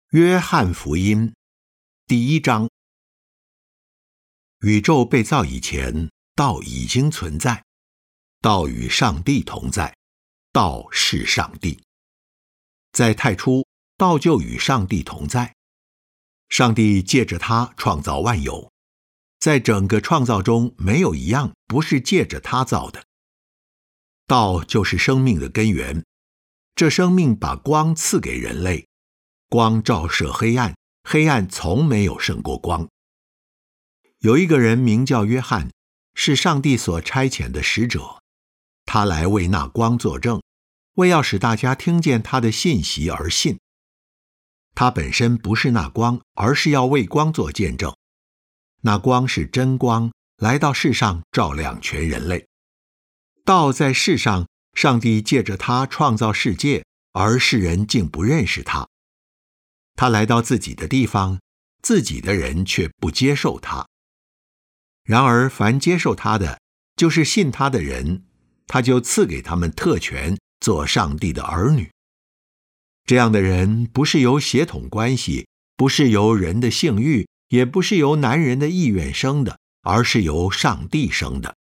约翰福音第1章。宇宙被造以前，道已经存在，道与上帝同在，道是上帝。在太初，道就与上帝同在，上帝借着他创造万有，在整个创造中没有一样不是借着他造的。道就是生命的根源，这生命把光赐给人类，光照射黑暗，黑暗从没有胜过光。有一个人名叫约翰，是上帝所差遣的使者，他来为那光作证，为要使大家听见他的信息而信。他本身不是那光，而是要为光做见证。那光是真光，来到世上照亮全人类。道在世上，上帝借着他创造世界，而世人竟不认识他。他来到自己的地方，自己的人却不接受他。然而凡接受他的，就是信他的人，他就赐给他们特权，做上帝的儿女。这样的人不是由血统关系，不是由人的性欲，也不是由男人的意愿生的，而是由上帝生的。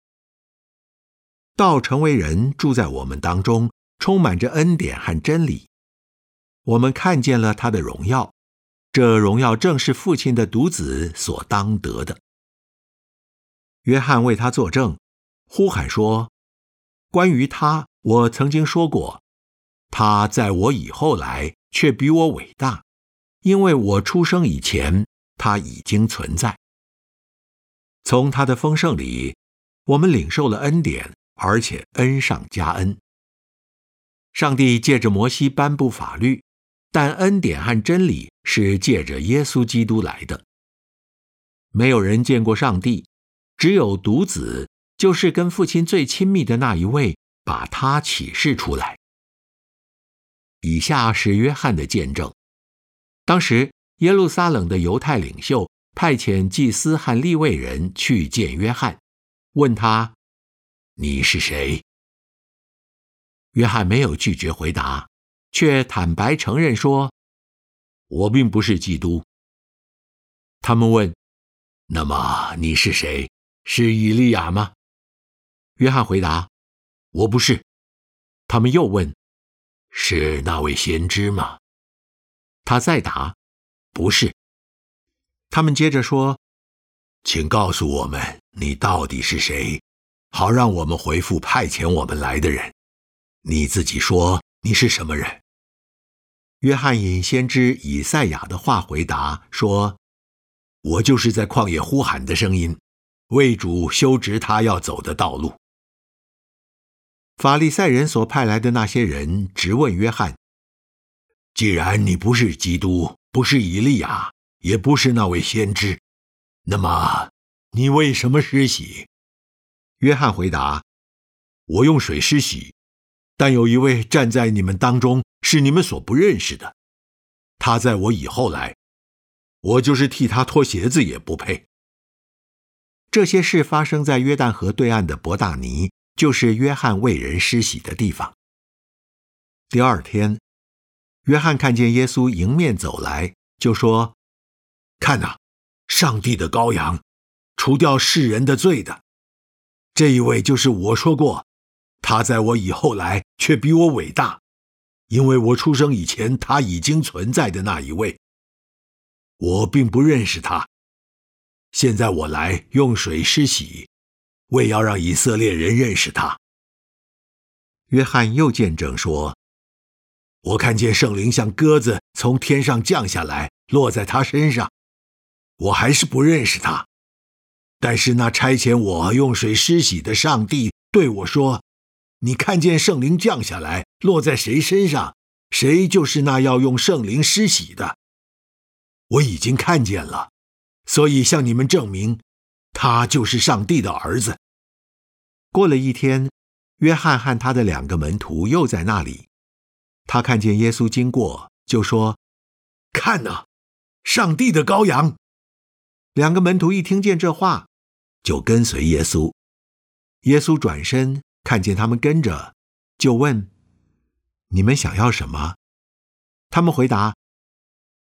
道成为人，住在我们当中，充满着恩典和真理。我们看见了他的荣耀，这荣耀正是父亲的独子所当得的。约翰为他作证，呼喊说：关于他，我曾经说过，他在我以后来，却比我伟大，因为我出生以前，他已经存在。从他的丰盛里，我们领受了恩典，而且恩上加恩。上帝借着摩西颁布法律，但恩典和真理是借着耶稣基督来的。没有人见过上帝，只有独子，就是跟父亲最亲密的那一位，把他启示出来。以下是约翰的见证。当时耶路撒冷的犹太领袖派遣祭司和利未人去见约翰，问他：你是谁？约翰没有拒绝回答，却坦白承认说：我并不是基督。他们问：那么你是谁？是以利亚吗？约翰回答：我不是。他们又问：是那位先知吗？他再答：不是。他们接着说：请告诉我们你到底是谁，好让我们回复派遣我们来的人。你自己说你是什么人？约翰引先知以赛亚的话回答说：我就是在旷野呼喊的声音，为主修直他要走的道路。法利赛人所派来的那些人直问约翰：既然你不是基督，不是以利亚，也不是那位先知，那么你为什么施洗？约翰回答：我用水施洗，但有一位站在你们当中，是你们所不认识的，他在我以后来，我就是替他脱鞋子也不配。这些事发生在约旦河对岸的伯大尼，就是约翰为人施洗的地方。第二天，约翰看见耶稣迎面走来，就说：看哪，上帝的羔羊，除掉世人的罪的。这一位就是我说过，他在我以后来，却比我伟大，因为我出生以前，他已经存在的那一位。我并不认识他，现在我来用水施洗，为要让以色列人认识他。约翰又见证说：我看见圣灵像鸽子从天上降下来，落在他身上，我还是不认识他。但是那差遣我用水施洗的上帝对我说：你看见圣灵降下来，落在谁身上，谁就是那要用圣灵施洗的。我已经看见了，所以向你们证明，他就是上帝的儿子。过了一天，约翰和他的2个门徒又在那里，他看见耶稣经过，就说：看哪，上帝的羔羊。2个门徒一听见这话，就跟随耶稣。耶稣转身看见他们跟着，就问：你们想要什么？他们回答：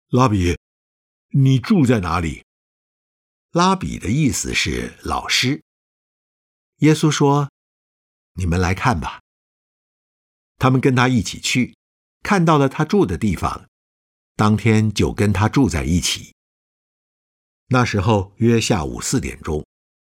拉比，你住在哪里？拉比的意思是老师。耶稣说，你们来看吧。他们跟他一起去，看到了他住的地方，当天就跟他住在一起。那时候约下午4点钟。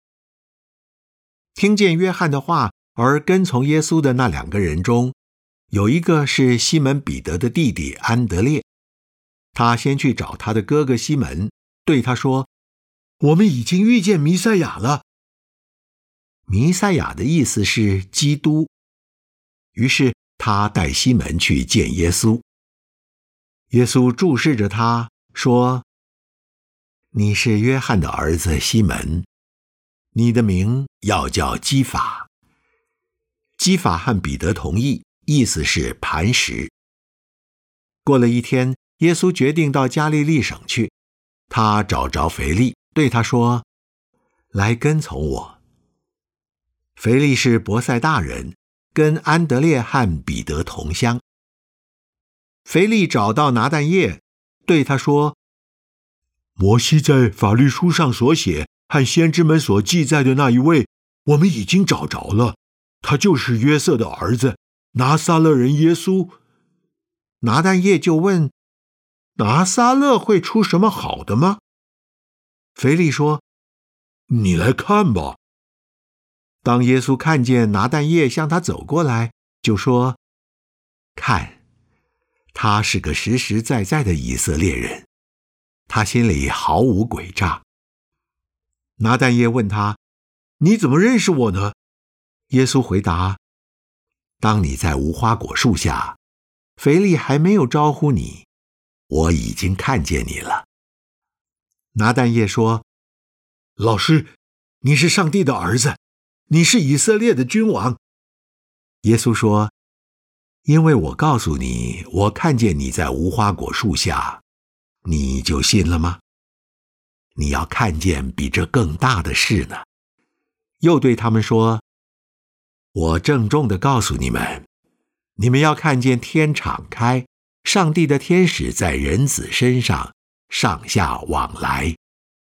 听见约翰的话而跟从耶稣的那2个人中，有一个是西门彼得的弟弟安德烈。他先去找他的哥哥西门，对他说，我们已经遇见弥赛亚了。弥赛亚的意思是基督。于是他带西门去见耶稣。耶稣注视着他说，你是约翰的儿子西门，你的名要叫基法。基法和彼得同义，意思是磐石。过了1天，耶稣决定到加利利省去。他找着腓力，对他说，来跟从我。腓力是伯赛大人，跟安德烈和彼得同乡。腓力找到拿但业，对他说，摩西在法律书上所写和先知们所记载的那一位，我们已经找着了，他就是约瑟的儿子，拿撒勒人耶稣。拿但业就问，拿撒勒会出什么好的吗？腓力说，你来看吧。当耶稣看见拿但业向他走过来，就说，看，他是个实实在在的以色列人，他心里毫无诡诈。拿但业问他，你怎么认识我呢？耶稣回答，当你在无花果树下，腓力还没有招呼你，我已经看见你了。拿但业说，老师，你是上帝的儿子，你是以色列的君王。耶稣说，因为我告诉你，我看见你在无花果树下，你就信了吗？你要看见比这更大的事呢。又对他们说，我郑重地告诉你们，你们要看见天敞开，上帝的天使在人子身上上下往来。